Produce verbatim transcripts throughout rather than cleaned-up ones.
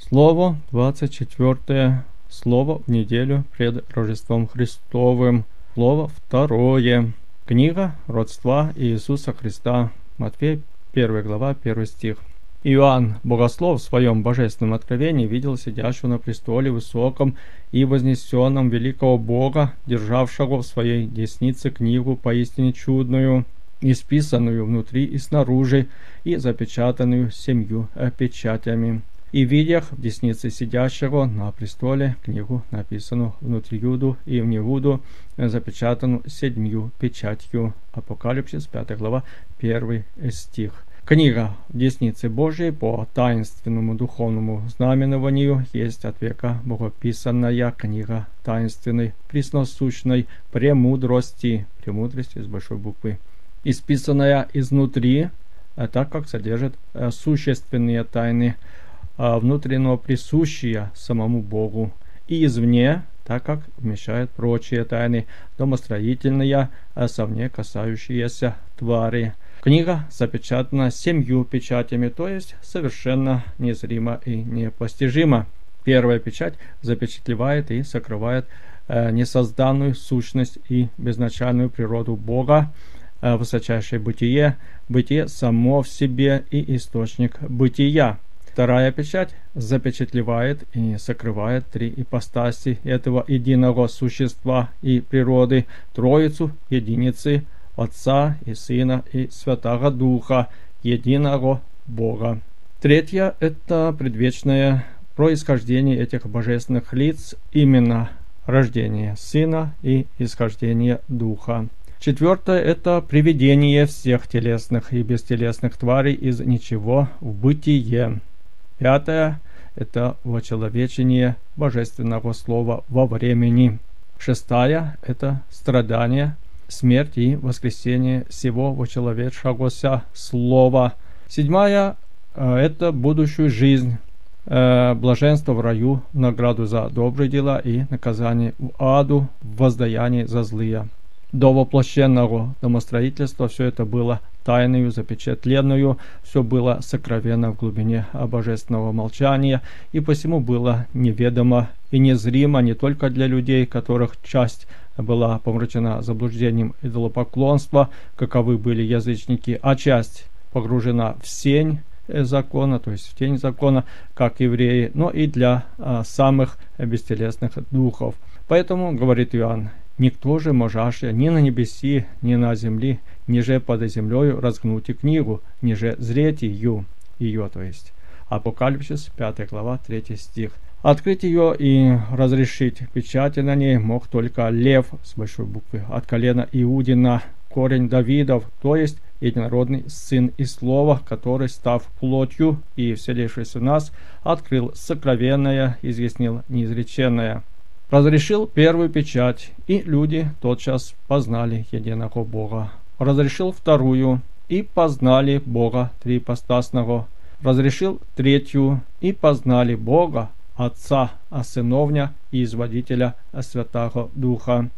Слово двадцать четвёртое. Слово в неделю пред Рождеством Христовым. Слово второе. Книга родства Иисуса Христа. Матфея первая глава, первый стих. Иоанн, богослов, в своем божественном откровении видел сидящего на престоле высоком и вознесенном великого Бога, державшего в своей деснице книгу поистине чудную, исписанную внутри и снаружи, и запечатанную семью печатями. И видях в деснице сидящего на престоле книгу, написанную внутри Юду и вневуду, запечатанную седьмью печатью. Апокалипсис, пятая глава, первый стих. Книга в деснице Божией по таинственному духовному знаменованию есть от века богописанная книга таинственной, пресносущной премудрости, премудрости с большой буквы, исписанная изнутри, так как содержит существенные тайны, внутреннего присущие самому Богу, и извне, так как вмещает прочие тайны, домостроительные, совне касающиеся твари. Книга запечатана семью печатями, то есть совершенно незримо и непостижимо. Первая печать запечатлевает и сокрывает э, несозданную сущность и безначальную природу Бога, э, высочайшее бытие, бытие само в себе и источник бытия. Вторая печать запечатлевает и сокрывает три ипостаси этого единого существа и природы, Троицу, единицы, Отца и Сына и Святаго Духа, единого Бога. Третья – это предвечное происхождение этих божественных лиц, именно рождение Сына и исхождение Духа. Четвертое – это приведение всех телесных и бестелесных тварей из ничего в бытие. Пятое – это вочеловечение божественного слова во времени. Шестая – это страдание, смерть и воскресение всего вочеловечегося слова. Седьмая – это будущую жизнь, блаженство в раю, награду за добрые дела и наказание в аду, воздаяние за злые. До воплощенного домостроительства все это было тайною, запечатленную, все было сокровенно в глубине божественного молчания, и посему было неведомо и незримо не только для людей, которых часть была помрачена заблуждением идолопоклонства, каковы были язычники, а часть погружена в сень закона, то есть в тень закона, как евреи, но и для а, самых бестелесных духов. Поэтому, говорит Иоанн, никто же можаше ни на небеси, ни на земли, ниже под землею разгнути книгу, ниже зреть ее, ее, то есть. Апокалипсис, пятая глава, третий стих. Открыть ее и разрешить печати на ней мог только Лев, с большой буквы, от колена Иудина, корень Давидов, то есть единородный Сын и Слово, который, став плотью и вселившись в нас, открыл сокровенное, изъяснил неизреченное. Разрешил первую печать, и люди тотчас познали единого Бога. Разрешил вторую, и познали Бога трипостасного. Разрешил третью, и познали Бога, Отца, Сыновня и Изводителя Святаго Духа.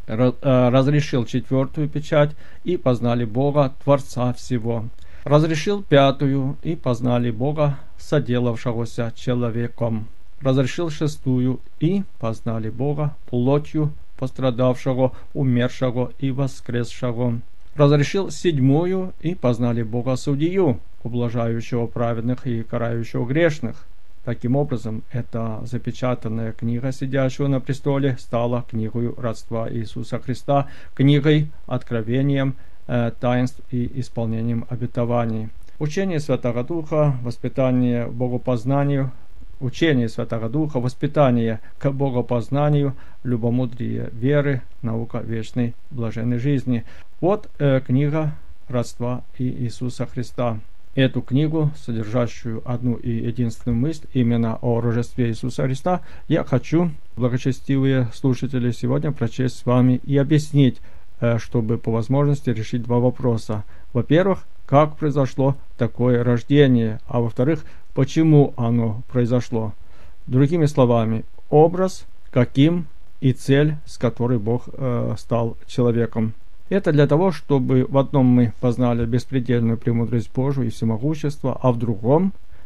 Разрешил четвертую печать, и познали Бога, Творца всего. Разрешил пятую, и познали Бога, соделавшегося человеком. Разрешил шестую, и познали Бога плотью, пострадавшего, умершего и воскресшего. Разрешил седьмую, и познали Бога судью, ублажающего праведных и карающего грешных. Таким образом, эта запечатанная книга сидящего на престоле стала книгой родства Иисуса Христа, книгой, откровением э, таинств и исполнением обетований. Учение Святого Духа, воспитание богопознанию, Учение Святого Духа, воспитание к богопознанию, любомудрие веры, наука вечной блаженной жизни. Вот э, книга родства Иисуса Христа. Эту книгу, содержащую одну и единственную мысль, именно о рождестве Иисуса Христа, я хочу, благочестивые слушатели, сегодня прочесть с вами и объяснить, э, чтобы по возможности решить два вопроса. Во-первых, как произошло такое рождение, а во-вторых, почему оно произошло. Другими словами, образ, каким и цель, с которой Бог э, стал человеком. Это для того, чтобы в одном мы познали беспредельную премудрость Божию и всемогущество, а в другом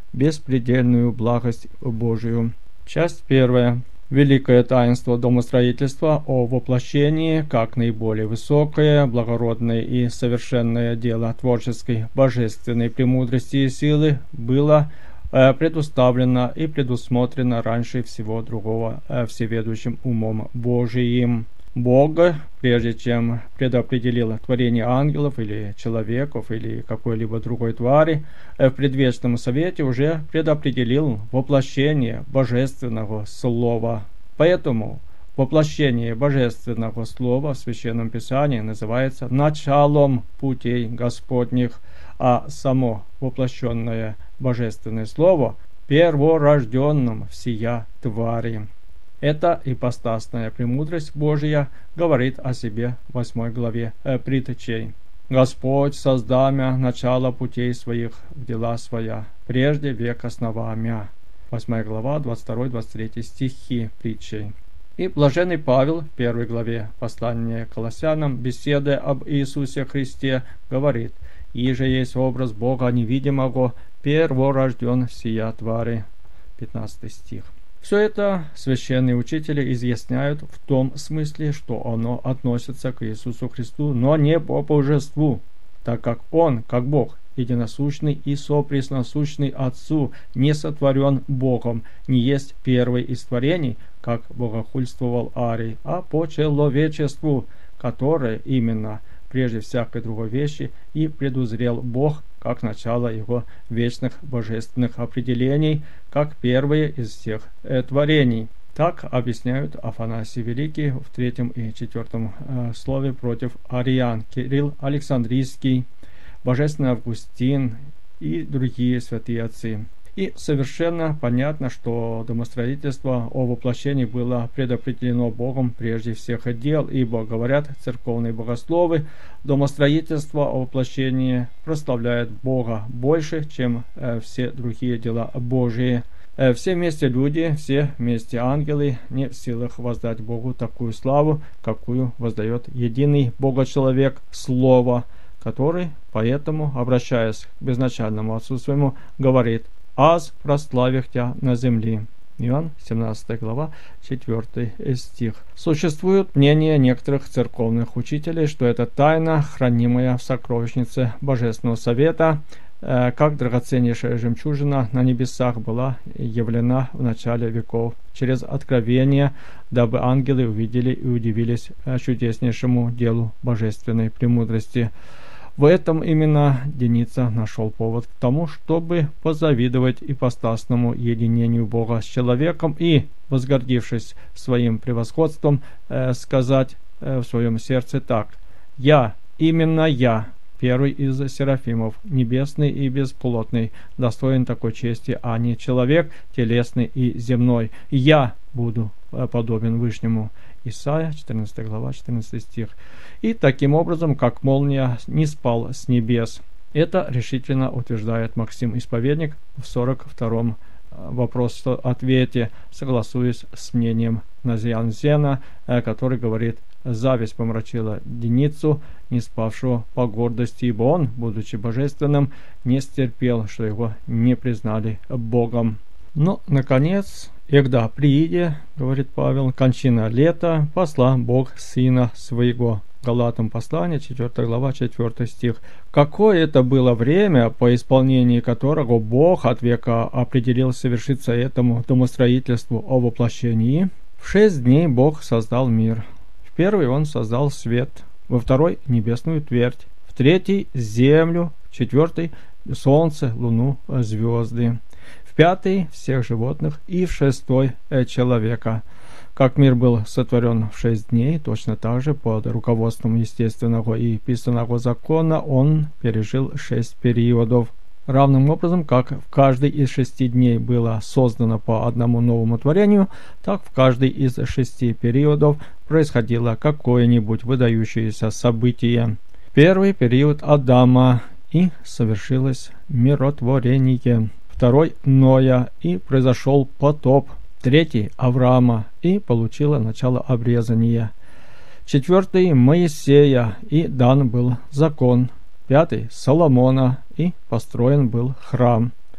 беспредельную благость Божию. Часть первая. Великое таинство домостроительства о воплощении, как наиболее высокое, благородное и совершенное дело творческой божественной премудрости и силы, было э, предуставлено и предусмотрено раньше всего другого э, всеведущим умом Божиим. Бог, прежде чем предопределил творение ангелов или человеков или какой-либо другой твари, в предвечном совете уже предопределил воплощение Божественного Слова. Поэтому воплощение Божественного Слова в Священном Писании называется началом путей Господних, а само воплощенное Божественное Слово перворожденным всея твари. Эта ипостасная премудрость Божия говорит о себе в восьмой главе э, притчей. «Господь, создамя начало путей своих в дела своя, прежде век основамя». восьмая глава, двадцать второй двадцать третий стихи притчей. И блаженный Павел в первой главе послания к Колоссянам, беседуя об Иисусе Христе, говорит: «Иже есть образ Бога невидимого, перворожден всея твари». пятнадцатый стих. Все это священные учители изъясняют в том смысле, что оно относится к Иисусу Христу, но не по божеству, так как Он, как Бог, единосущный и сопресносущный Отцу, не сотворен Богом, не есть первый из творений, как богохульствовал Арий, а по человечеству, которое именно прежде всякой другой вещи и предузрел Бог, как начало его вечных божественных определений, как первые из всех э, творений. Так объясняют Афанасий Великий в третьем и четвертом э, слове против ариан, Кирилл Александрийский, Божественный Августин и другие святые отцы. И совершенно понятно, что домостроительство о воплощении было предопределено Богом прежде всех дел, ибо, говорят церковные богословы, домостроительство о воплощении прославляет Бога больше, чем э, все другие дела Божии. Э, все вместе люди, все вместе ангелы не в силах воздать Богу такую славу, какую воздает единый Бога-человек Слово, который, поэтому, обращаясь к безначальному Отцу своему, говорит: «Аз прославих тя на земли». Иоанн, семнадцатая глава, четвёртый стих. Существует мнение некоторых церковных учителей, что эта тайна, хранимая в сокровищнице Божественного Совета, э, как драгоценнейшая жемчужина на небесах, была явлена в начале веков через откровение, дабы ангелы увидели и удивились чудеснейшему делу божественной премудрости. В этом именно Деница нашел повод к тому, чтобы позавидовать ипостасному единению Бога с человеком и, возгордившись своим превосходством, э, сказать э, в своем сердце так: «Я, именно я, первый из серафимов, небесный и бесплотный, достоин такой чести, а не человек, телесный и земной. Я буду э, подобен Вышнему». Исайя, четырнадцатая глава, четырнадцатый стих. И таким образом, как молния, не спал с небес. Это решительно утверждает Максим Исповедник в сорок втором вопросе-ответе, согласуясь с мнением Назианзена, который говорит: «Зависть помрачила Деницу, не спавшего по гордости, ибо он, будучи божественным, не стерпел, что его не признали Богом». Но, наконец, «Егда прииде, — говорит Павел, — кончина лета, посла Бог Сына Своего». Галатам послание, четвёртая глава, четвёртый стих. Какое это было время, по исполнении которого Бог от века определил совершиться этому домостроительству о воплощении? В шесть дней Бог создал мир. В первый Он создал свет, во второй — небесную твердь, в третий — землю, в четвертый — солнце, луну, звезды, в пятый — всех животных и в шестой — человека. Как мир был сотворен в шесть дней, точно так же под руководством естественного и писанного закона он пережил шесть периодов. Равным образом, как в каждый из шести дней было создано по одному новому творению, так в каждый из шести периодов происходило какое-нибудь выдающееся событие. Первый период Адама, и совершилось миротворение. Второй — Ноя, и произошел потоп. Третий — Авраама, и получило начало обрезания. Четвертый — Моисея, и дан был закон. Пятый — Соломона, и построен был храм.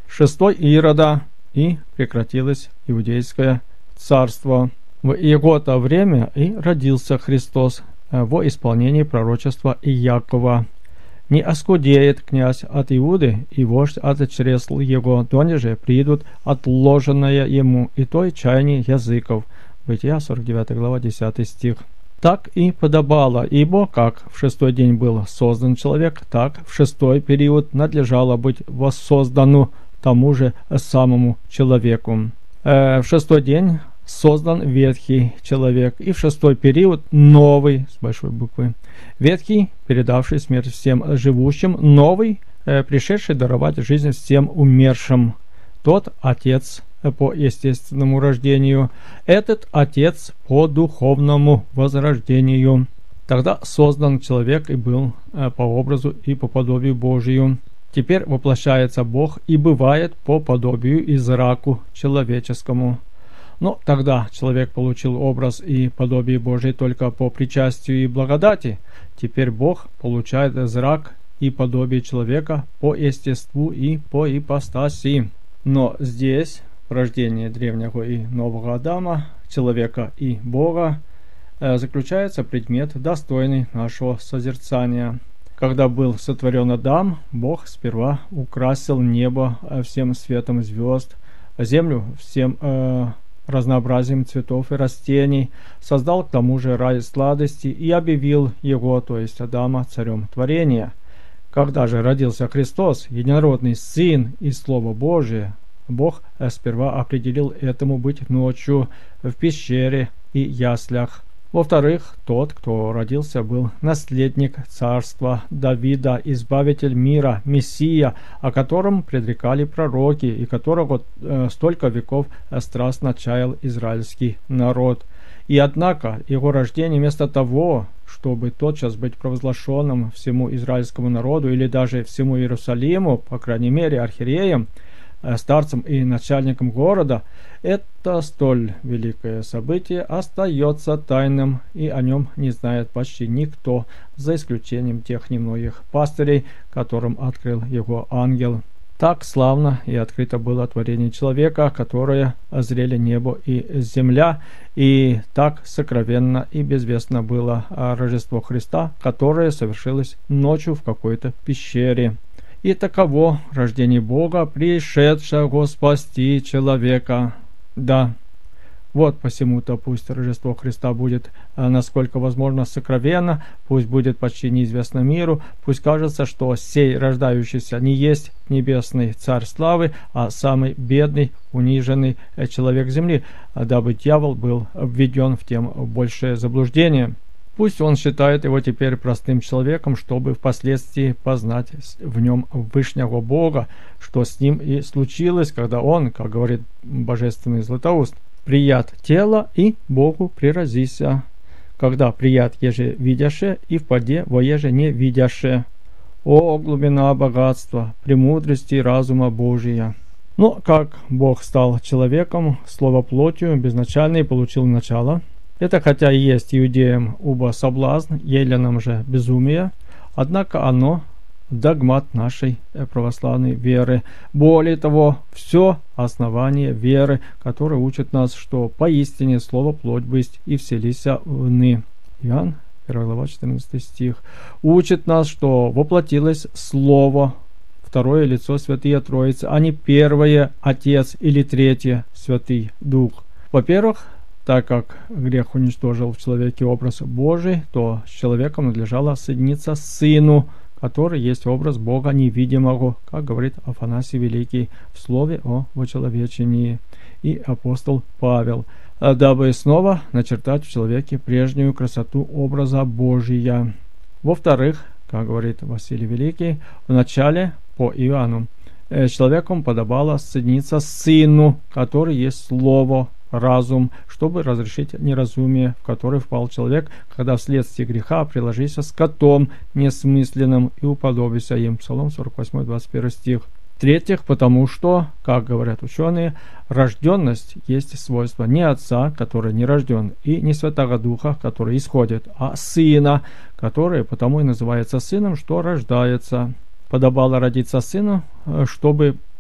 шестой Ирода, и прекратилось Иудейское царство. В его-то время и родился Христос во исполнении пророчества Иакова. Не оскудеет князь от Иуды и вождь от чресл его, донеже придут отложенное ему и той чаяний языков. Бытия сорок девятая глава, десятый стих. Так и подобало, ибо как в шестой день был создан человек, так в шестой период надлежало быть воссоздану тому же самому человеку. Э, в шестой день создан ветхий человек, и в шестой период новый, с большой буквы, ветхий, передавший смерть всем живущим, новый, э, пришедший даровать жизнь всем умершим. Тот отец по естественному рождению, этот отец по духовному возрождению. Тогда создан человек и был э, по образу и по подобию Божию. Теперь воплощается Бог и бывает по подобию и зраку человеческому. Но тогда человек получил образ и подобие Божие только по причастию и благодати. Теперь Бог получает зрак и подобие человека по естеству и по ипостаси. Но здесь, в рождении древнего и нового Адама, человека и Бога, заключается предмет, достойный нашего созерцания. Когда был сотворен Адам, Бог сперва украсил небо всем светом звезд, землю всем э, разнообразием цветов и растений, создал к тому же рай сладости и объявил его, то есть Адама, царем творения. Когда же родился Христос, единородный Сын и Слово Божие, Бог сперва определил этому быть ночью в пещере и яслях. Во-вторых, тот, кто родился, был наследник царства Давида, избавитель мира, Мессия, о котором предрекали пророки, и которого э, столько веков страстно чаял израильский народ. И однако его рождение вместо того, чтобы тотчас быть провозглашенным всему израильскому народу или даже всему Иерусалиму, по крайней мере архиереям, старцам и начальникам города, это столь великое событие остается тайным, и о нем не знает почти никто, за исключением тех немногих пастырей, которым открыл его ангел. Так славно и открыто было творение человека, которое озрели небо и земля, и так сокровенно и безвестно было Рождество Христа, которое совершилось ночью в какой-то пещере. И таково рождение Бога, пришедшего спасти человека. Да, вот посему-то пусть Рождество Христа будет, насколько возможно, сокровенно, пусть будет почти неизвестно миру, пусть кажется, что сей рождающийся не есть небесный царь славы, а самый бедный, униженный человек земли, дабы дьявол был введен в тем большее заблуждение. Пусть он считает его теперь простым человеком, чтобы впоследствии познать в нем Вышнего Бога, что с ним и случилось, когда он, как говорит божественный Златоуст, «прият тело и Богу приразися», когда прият еже видяше и впаде во еже не видяше. О, глубина богатства, премудрости и разума Божия! Но как Бог стал человеком, слово плотью, безначальный, получил начало. Это хотя и есть иудеям уба соблазн, еленам же безумие, однако оно догмат нашей православной веры. Более того, все основание веры, которое учит нас, что поистине слово плоть бысть и вселися вны. Иоанн, первая глава, четырнадцатый стих. Учит нас, что воплотилось слово, второе лицо Святые Троицы, а не первое Отец или третье Святый Дух. Во-первых, так как грех уничтожил в человеке образ Божий, то с человеком надлежало соединиться Сыну, который есть образ Бога невидимого, как говорит Афанасий Великий в слове о вочеловечении, и апостол Павел, дабы снова начертать в человеке прежнюю красоту образа Божия. Во-вторых, как говорит Василий Великий, в начале по Иоанну, человеком подобало соединиться Сыну, который есть Слово, разум, чтобы разрешить неразумие, в которое впал человек, когда вследствие греха приложился с котом несмысленным и уподобился им. Псалом сорок восемь, двадцать первый стих. В-третьих, потому что, как говорят ученые, рожденность есть свойство не Отца, который не рожден, и не Святого Духа, который исходит, а Сына, который потому и называется Сыном, что рождается. Подобало родиться Сыну, чтобы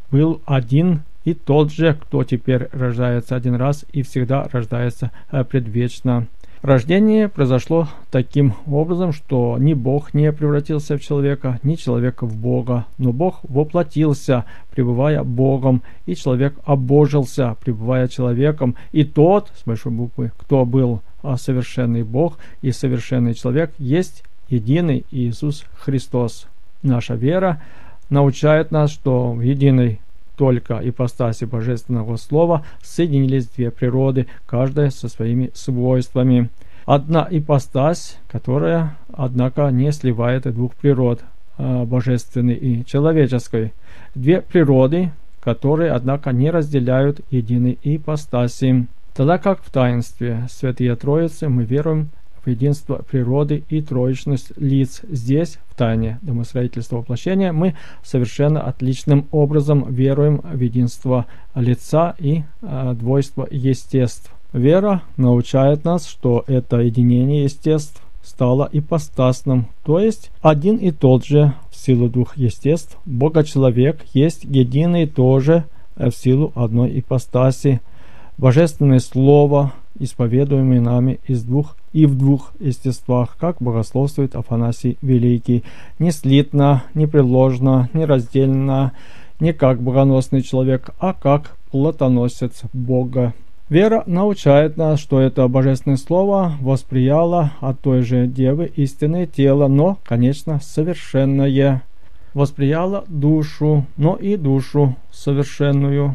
был один и тот же, кто теперь рождается один раз и всегда рождается предвечно. Рождение произошло таким образом, что ни Бог не превратился в человека, ни человек в Бога, но Бог воплотился, пребывая Богом, и человек обожился, пребывая человеком. И тот, с большой буквы, кто был совершенный Бог и совершенный человек, есть единый Иисус Христос. Наша вера научает нас, что в единой только ипостаси Божественного Слова соединились две природы, каждая со своими свойствами. Одна ипостась, которая, однако, не сливает двух природ, божественной и человеческой. Две природы, которые, однако, не разделяют единой ипостаси. Тогда как в таинстве Святые Троицы мы веруем в единство природы и троичность лиц. Здесь, в тайне домостроительства воплощения, мы совершенно отличным образом веруем в единство лица и э, двойство естеств. Вера научает нас, что это единение естеств стало ипостасным, то есть один и тот же в силу двух естеств. Бога-человек есть единый тоже в силу одной ипостаси. Божественное Слово, исповедуемое нами из двух и в двух естествах, как богословствует Афанасий Великий, не слитно, не приложно, не раздельно, не как богоносный человек, а как плотоносец Бога. Вера научает нас, что это Божественное Слово восприяло от той же Девы истинное тело, но, конечно, совершенное. Восприяло душу, но и душу совершенную,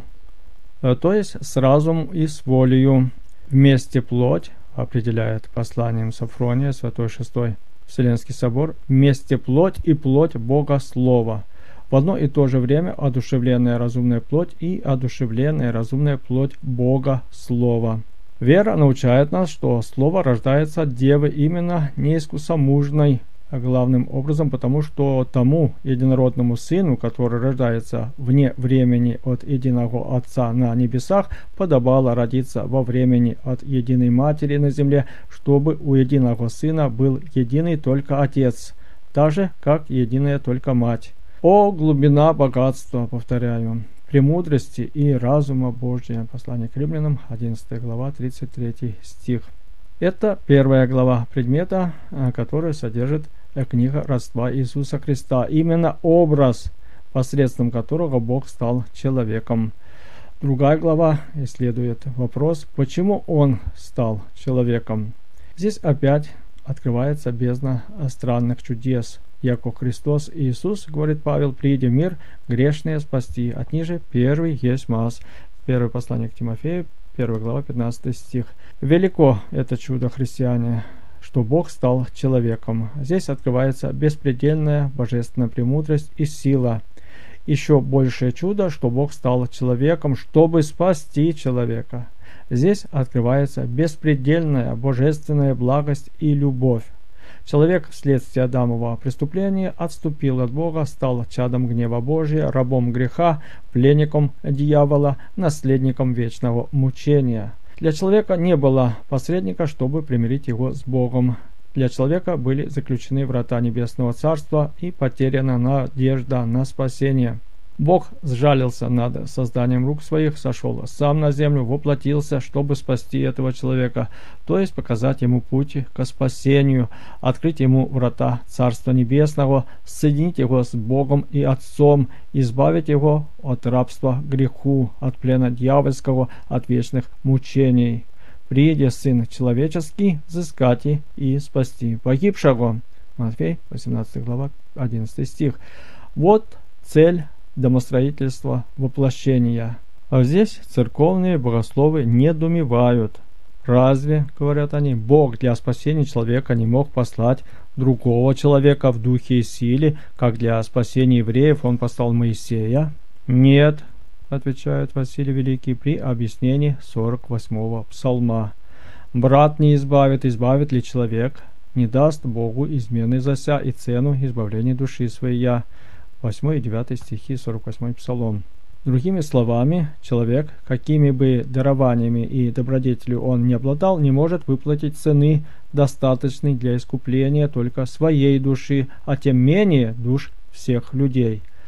то есть с разумом и с волею. Вместе плоть, определяет посланием Софрония, Святой Шестой Вселенский Собор, вместе плоть и плоть Бога Слова. В одно и то же время одушевленная разумная плоть и одушевленная разумная плоть Бога Слова. Вера научает нас, что Слово рождается от Девы именно неискусомужной, главным образом, потому что тому единородному Сыну, который рождается вне времени от единого Отца на небесах, подобало родиться во времени от единой Матери на земле, чтобы у единого Сына был единый только Отец, так же, как единая только Мать. О, глубина богатства, повторяю, премудрости и разума Божия. Послание к Римлянам, одиннадцатая глава, тридцать третий стих. Это первая глава предмета, который содержит книга родства Иисуса Христа. Именно образ, посредством которого Бог стал человеком. Другая глава исследует вопрос, почему Он стал человеком. Здесь опять открывается бездна странных чудес. Яко Христос Иисус, говорит Павел, прииде в мир грешные спасти, от ниже первый есть мас. Первое послание к Тимофею, первая глава, пятнадцатый стих. Велико это чудо, христиане, что Бог стал человеком. Здесь открывается беспредельная божественная премудрость и сила. Еще большее чудо, что Бог стал человеком, чтобы спасти человека. Здесь открывается беспредельная божественная благость и любовь. Человек вследствие Адамова преступления отступил от Бога, стал чадом гнева Божия, рабом греха, пленником дьявола, наследником вечного мучения. Для человека не было посредника, чтобы примирить его с Богом. Для человека были заключены врата Небесного Царства и потеряна надежда на спасение. Бог сжалился над созданием рук своих, сошел сам на землю, воплотился, чтобы спасти этого человека, то есть показать ему путь к спасению, открыть ему врата Царства Небесного, соединить его с Богом и Отцом, избавить его от рабства греху, от плена дьявольского, от вечных мучений. Прииде Сын Человеческий взыскать и спасти погибшего. Матфей, восемнадцатая глава, одиннадцатый стих. Вот цель домостроительства воплощения. А здесь церковные богословы недоумевают. Разве, говорят они, Бог для спасения человека не мог послать другого человека в духе и силе, как для спасения евреев он послал Моисея? Нет, отвечает Василий Великий при объяснении сорок восьмого псалма. Брат не избавит, избавит ли человек? Не даст Богу измены зася и цену избавления души своей. восьмой и девятый стихи, сорок восьмой псалом. Другими словами, человек, какими бы дарованиями и добродетелью он не обладал, не может выплатить цены, достаточной для искупления только своей души, а тем менее душ всех людей.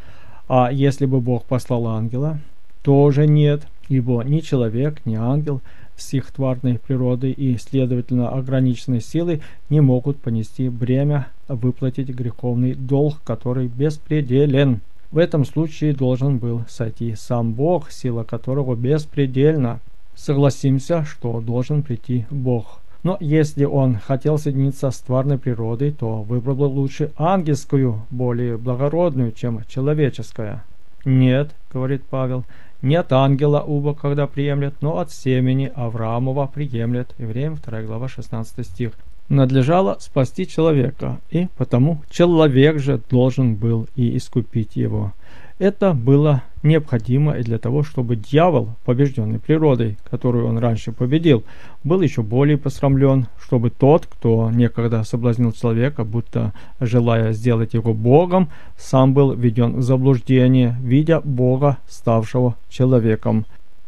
А если бы Бог послал ангела, тоже нет, ибо ни человек, ни ангел с их тварной природой и, следовательно, ограниченной силой не могут понести бремя выплатить греховный долг, который беспределен. В этом случае должен был сойти сам Бог, сила которого беспредельна. Согласимся, что должен прийти Бог. Но если он хотел соединиться с тварной природой, то выбрал бы лучше ангельскую, более благородную, чем человеческая. «Нет, — говорит Павел, — не от ангела уба, когда приемлет, но от семени Авраамова приемлет». Евреям вторая глава шестнадцатый стих. Надлежало спасти человека, и потому человек же должен был и искупить его. Это было необходимо и для того, чтобы дьявол, побежденный природой, которую он раньше победил, был еще более посрамлен, чтобы тот, кто некогда соблазнил человека, будто желая сделать его Богом, сам был введен в заблуждение, видя Бога, ставшего человеком.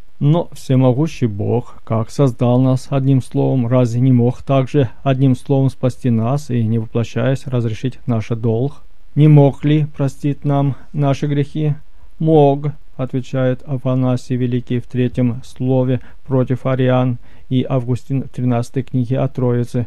Но всемогущий Бог, как создал нас одним словом, разве не мог также одним словом спасти нас и, не воплощаясь, разрешить наш долг? Не мог ли простить нам наши грехи? Мог, отвечает Афанасий Великий в третьем слове против ариан и Августин в тринадцатой книге о Троице.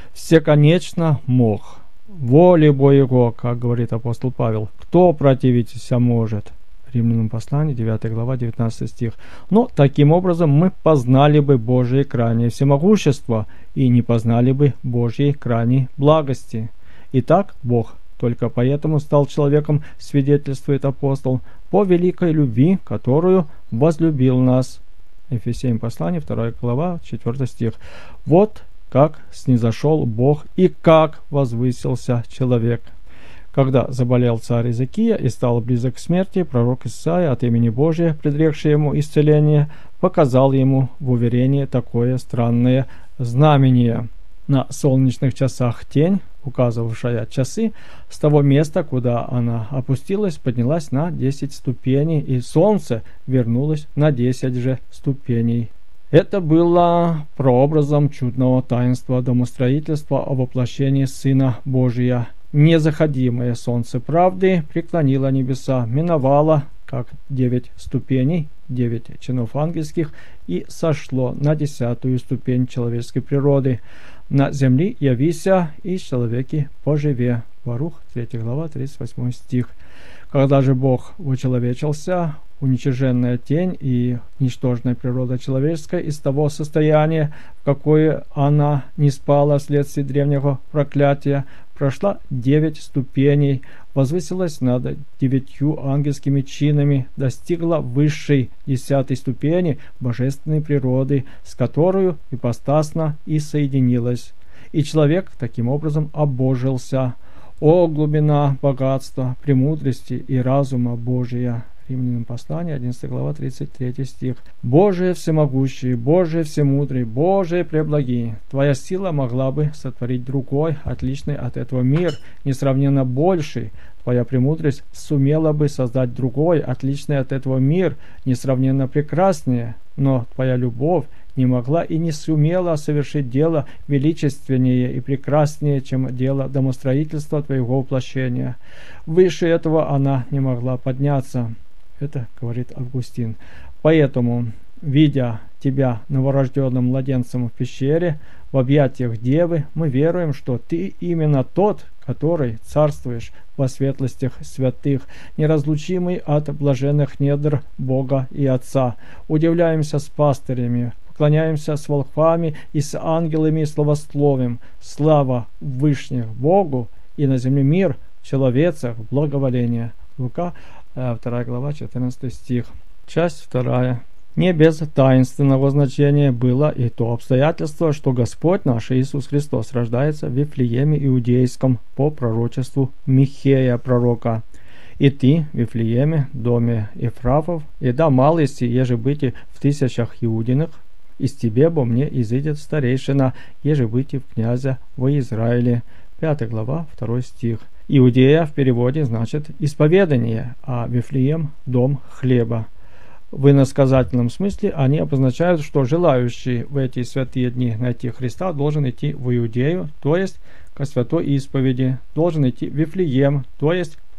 Всеконечно мог. Воле Божьего, как говорит апостол Павел, кто противиться может? Римлянам послание, девятая глава, девятнадцатый стих. Но таким образом мы познали бы Божие крайнее всемогущество и не познали бы Божьей крайней благости. Итак, Бог только поэтому стал человеком, свидетельствует апостол, по великой любви, которую возлюбил нас. Ефесянам послание, вторая глава, четвёртый стих. Вот как снизошел Бог и как возвысился человек. Когда заболел царь Иезекия и стал близок к смерти, пророк Исаия от имени Божия, предрекший ему исцеление, показал ему в уверении такое странное знамение. На солнечных часах тень, указывавшая часы, с того места, куда она опустилась, поднялась на десять ступеней, и солнце вернулось на десять же ступеней. Это было прообразом чудного таинства домостроительства о воплощении Сына Божия. Незаходимое солнце правды преклонило небеса, миновало, как девять ступеней, девять чинов ангельских, и сошло на десятую ступень человеческой природы. На земли явися, и человеки поживе. Барух, третья глава, тридцать восьмой стих. Когда же Бог учеловечился, уничиженная тень и ничтожная природа человеческая из того состояния, в какое она не спала вследствие древнего проклятия, прошла девять ступеней, возвысилась над девятью ангельскими чинами, достигла высшей десятой ступени божественной природы, с которой ипостасно и соединилась. И человек таким образом обожился. О глубина богатства, премудрости и разума Божия! Римлянам послание, одиннадцатая глава, тридцать третий стих. Божие всемогущий, Божие всемудрый, Божие преблагий, Твоя сила могла бы сотворить другой, отличный от этого мир, несравненно больший. Твоя премудрость сумела бы создать другой, отличный от этого мир, несравненно прекраснее. Но Твоя любовь не могла и не сумела совершить дело величественнее и прекраснее, чем дело домостроительства Твоего воплощения. Выше этого она не могла подняться. Это говорит Августин. Поэтому, видя Тебя новорожденным младенцем в пещере, в объятиях Девы, мы веруем, что Ты именно тот, который царствуешь во светлостях святых, неразлучимый от блаженных недр Бога и Отца. Удивляемся с пастырями, поклоняемся с волхвами и с ангелами и словословием. Слава Вышних Богу, и на земле мир, в человецах благоволение. Лука, вторая глава, четырнадцатый стих. Часть вторая. Не без таинственного значения было и то обстоятельство, что Господь наш Иисус Христос рождается в Вифлееме Иудейском по пророчеству Михея пророка. «И ты, Вифлееме, доме Ефрафов, и да малый си, еже быти в тысячах Иудиных, из тебе бо мне изыдет старейшина, еже быти в князя во Израиле». Пятая глава, второй стих. Иудея в переводе значит «исповедание», а Вифлеем – «дом хлеба». В иносказательном смысле они обозначают, что желающий в эти святые дни найти Христа должен идти в Иудею, то есть ко святой исповеди, должен идти в Вифлеем, то есть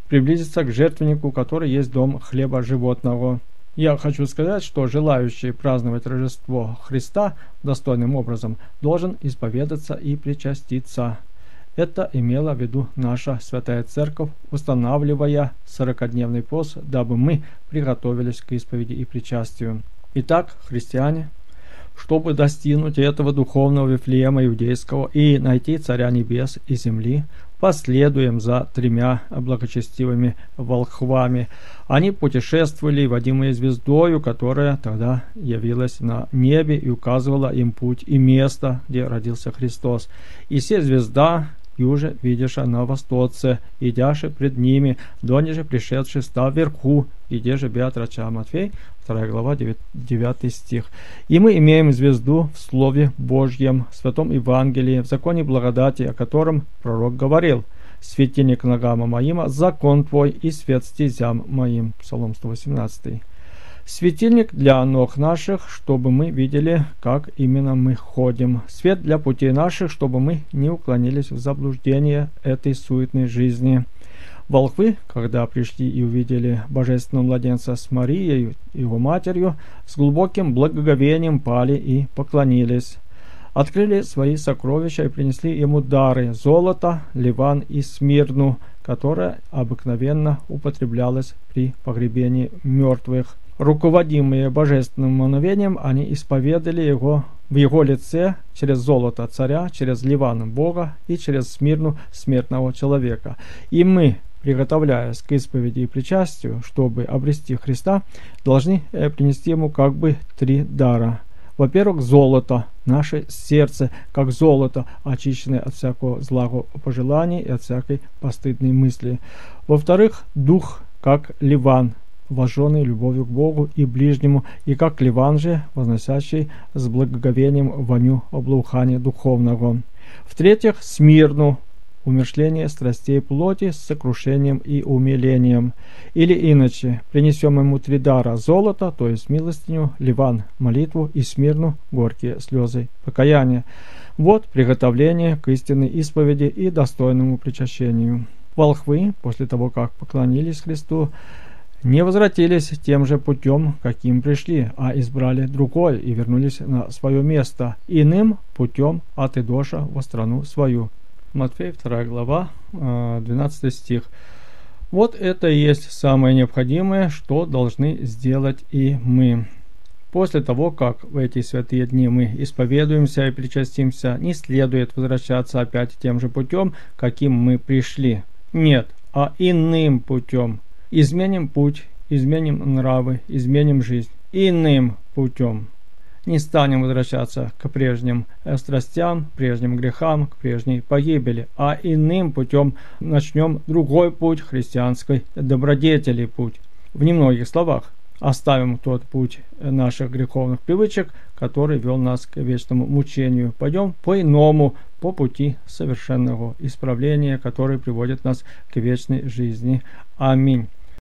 приблизиться к жертвеннику, который есть дом хлеба животного. Я хочу сказать, что желающий праздновать Рождество Христа достойным образом должен исповедаться и причаститься. Это имела в виду наша Святая Церковь, устанавливая сорокадневный пост, дабы мы приготовились к исповеди и причастию. Итак, христиане, чтобы достигнуть этого духовного Вифлеема иудейского и найти Царя Небес и Земли, последуем за тремя благочестивыми волхвами. Они путешествовали, водимые звездою, которая тогда явилась на небе и указывала им путь и место, где родился Христос. И се звезда, юже видяша на востоце, идяше пред ними, дониже пришедший став вверху, иде же бят рача Матфей, вторая глава, девятый стих. И мы имеем звезду в Слове Божьем, в Святом Евангелии, в законе благодати, о котором пророк говорил: «Светильник ногам моим, закон твой, и свет стезям моим». Псалом сто восемнадцатый. Светильник для ног наших, чтобы мы видели, как именно мы ходим. Свет для путей наших, чтобы мы не уклонились в заблуждение этой суетной жизни. Волхвы, когда пришли и увидели божественного младенца с Марией, его матерью, с глубоким благоговением пали и поклонились. Открыли свои сокровища и принесли ему дары: золото, ливан и смирну, которое обыкновенно употреблялось при погребении мертвых. Руководимые божественным мановением, они исповедали его в его лице через золото царя, через ливан Бога и через смирну смертного человека. И мы, приготовляясь к исповеди и причастию, чтобы обрести Христа, должны принести ему как бы три дара. Во-первых, золото, наше сердце, как золото, очищенное от всякого злого пожелания и от всякой постыдной мысли. Во-вторых, дух, как ливан, вожженный любовью к Богу и ближнему, и как ливан же, возносящий с благоговением воню облаухания духовного. В-третьих, смирну, умершление страстей плоти с сокрушением и умилением. Или иначе, принесем ему три дара: золото, то есть милостиню, ливан, молитву, и смирну, горькие слезы покаяния. Вот приготовление к истинной исповеди и достойному причащению. Волхвы, после того, как поклонились Христу, не возвратились тем же путем, каким пришли, а избрали другой и вернулись на свое место, иным путем от Идоша во страну свою. Матфея, вторая глава, двенадцатый стих. Вот это и есть самое необходимое, что должны сделать и мы. После того, как в эти святые дни мы исповедуемся и причастимся, не следует возвращаться опять тем же путем, каким мы пришли. Нет, а иным путем. Изменим путь, изменим нравы, изменим жизнь. Иным путем. Не станем возвращаться к прежним страстям, прежним грехам, к прежней погибели, а иным путем начнем другой путь христианской добродетели, путь. В немногих словах, оставим тот путь наших греховных привычек, который вел нас к вечному мучению. Пойдем по-иному, по пути совершенного исправления, который приводит нас к вечной жизни. Аминь.